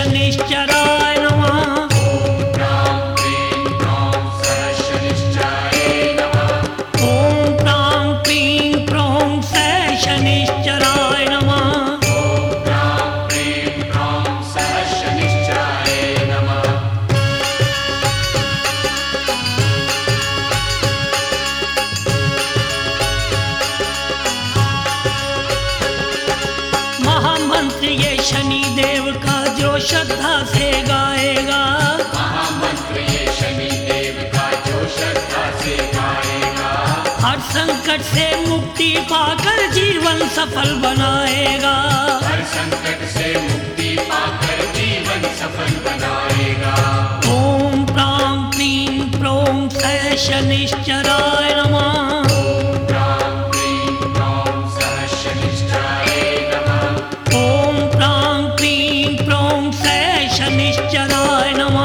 शनिश्चराय नमः। महामंत्र ये शनि देव का जो श्रद्धा से गाएगा, महामंत्र ये शनि देव का जो श्रद्धा से गाएगा, हर संकट से मुक्ति पाकर जीवन सफल बनाएगा। हर संकट से मुक्ति पाकर जीवन सफल बनाएगा। ओम प्रां क्लीं प्रों सः शनिश्चराय नमः। ओम प्रां क्लीं प्रों सः शनिश्चराय नमः।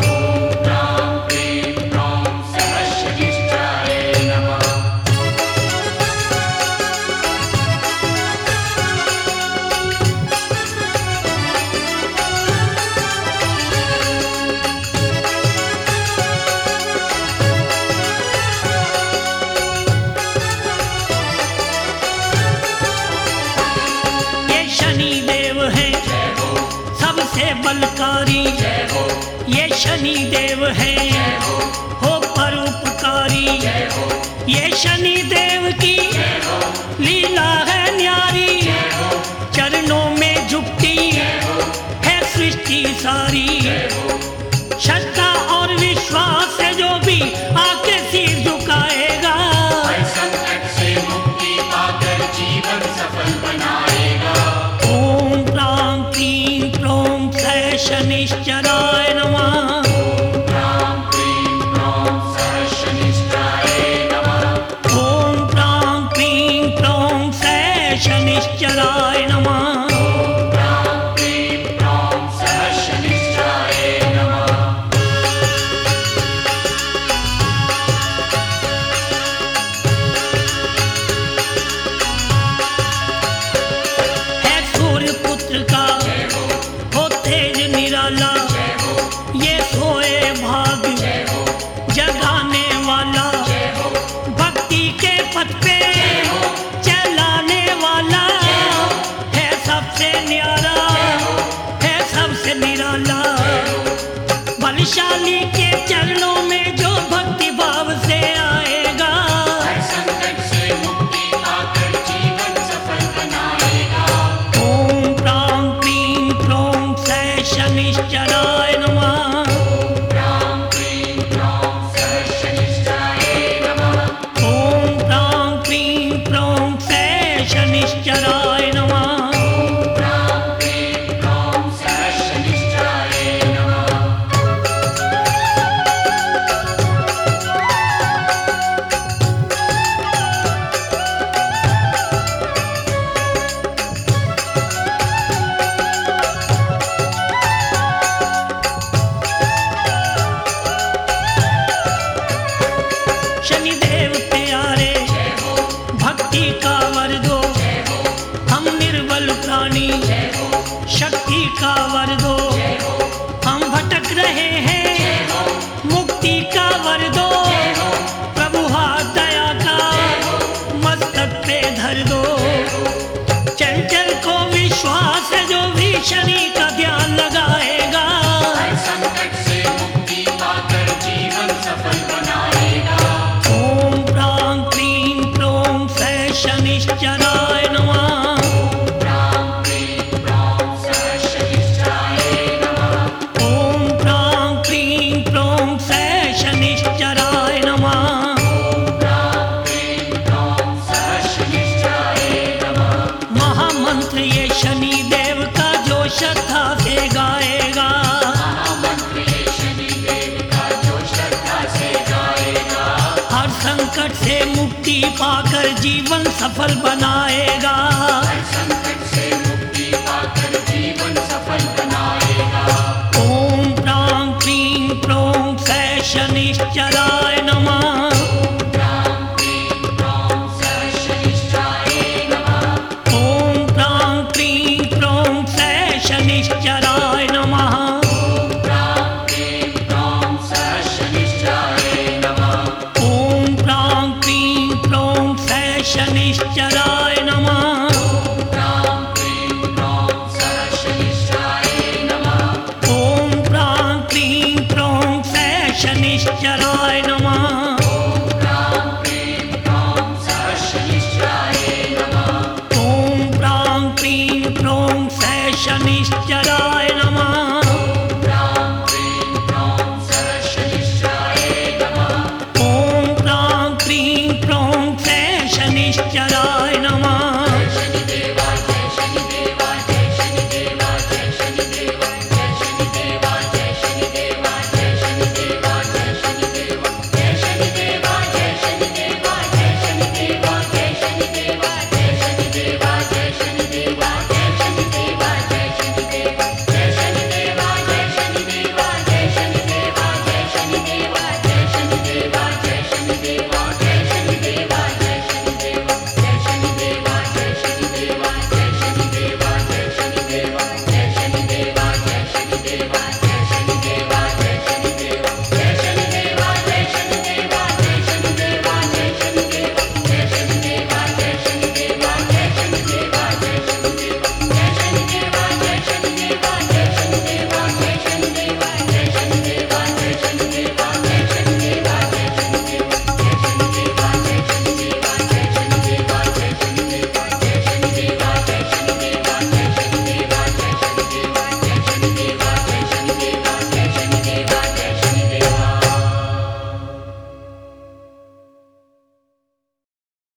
बलकारी ये शनि देव है हो परोपकारी। ये शनि देव की लीला है न्यारी, चरणों में झुकती है सृष्टि सारी। श्रद्धा और विश्वास से जो भी आके सिर झुकाएगा, संकट से मुक्ति पाकर जीवन सफल बनाएगा। ओम प्रां क्लीं प्रों सः शनिश्चराय नमः। प्रां क्लीं प्रों सः शनिश्चराय नमः। ओम प्रां क्लीं प्रों सः शनिश्चराय नमः। प्रां क्लीं प्रों सः शनिश्चराय नमः। है सूर्य पुत्र का हो तेज निराला, ये सोए भाग जगाने वाला, भक्ति के पथ पे चलाने वाला, है सबसे न्यारा है सबसे निराला। बलशाली के चरणों में जो भक्ति भाव से आएगा, हर संकट से मुक्ति पाकर जीवन सफल बनाएगा। ओम प्रां क्लीं प्रों सः शनिश्चराय नमः। प्रां क्लीं प्रों सः शनिश्चराय नमः। ओम प्रां क्लीं प्रों सः शनिश्चराय नमः। प्रां क्लीं प्रों सः शनिश्चराय नमः। शनिदेव प्यारे भक्ति का वर दो, हम निर्बल प्राणी शक्ति का वर दो। हम भटक रहे हैं मुक्ति का वर दो, प्रभु हाथ दया का मस्तक पे धर दो। चंचल को विश्वास है जो भी शनि का ध्यान लगाएगा, हर संकट से मुक्ति पाकर जीवन सफल बनाएगा। ओम प्रां क्लीं प्रों सः शनिश्चराय नमः। प्रां क्लीं प्रों सः शनिश्चराय नमः। ओम प्रां क्लीं प्रों सः शनिश्चराय नमः। प्रां क्लीं प्रों सः शनिश्चराय नमः। महामंत्र ये शनि देव का जो श्रद्धा से गाएगा, महामंत्र ये शनि देव का जो श्रद्धा से गाएगा, हर संकट से मुक्ति पाकर जीवन सफल बनाएगा। हर संकट से मुक्ति पाकर जीवन सफल बनाएगा। ओम प्रां क्लीं प्रों सः शनिश्चराय नमः। प्रां क्लीं प्रों सः शनिश्चराय नमः। ओम प्रां क्लीं प्रों सः शनिश्चराय शिवाय नमः।